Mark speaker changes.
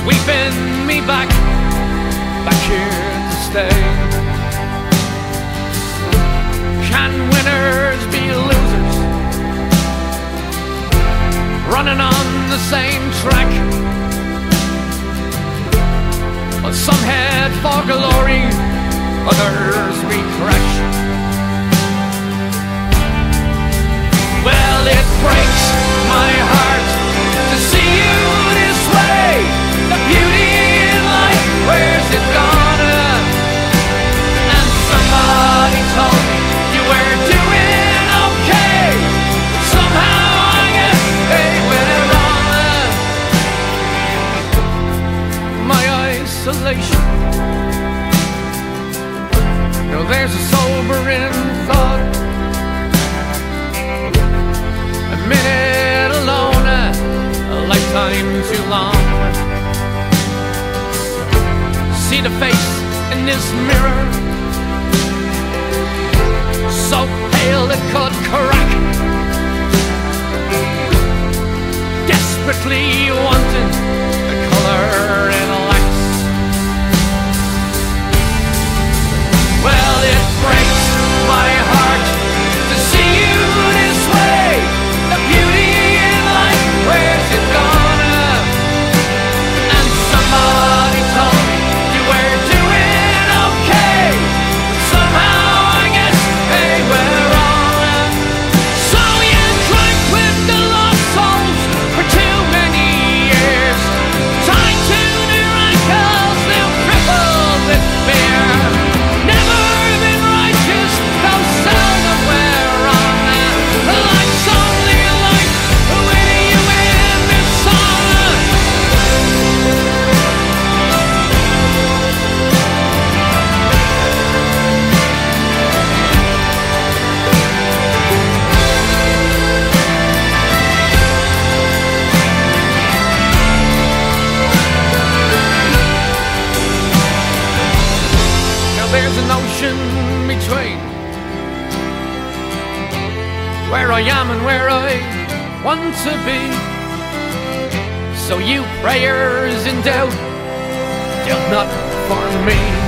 Speaker 1: sweeping me back here to stay. Can winners be losers, running on the same track? But some head for glory, others we crash. Well, it breaks my heart to see you this way. The beauty in life, where's it gone? And somebody told me you were doing okay. Somehow I guess they went wrong. My isolation, no, there's a sobering thought. A minute alone, a lifetime too long. See the face in this mirror, so pale it could crack. Desperately wanting the color it lacks. Well, it breaks my heart to see you this way. The beauty in life, where's it gone? And somebody told me you were doing okay. Somehow I guess they were wrong. So you drank with the lost souls for too many years, tied to their ankles, now crippled with fear. Never been righteous, though seldom we're wrong. Life's only life with you in this song. Now there's an ocean between where I am and where I want to be. So you prayers in doubt, doubt not for me.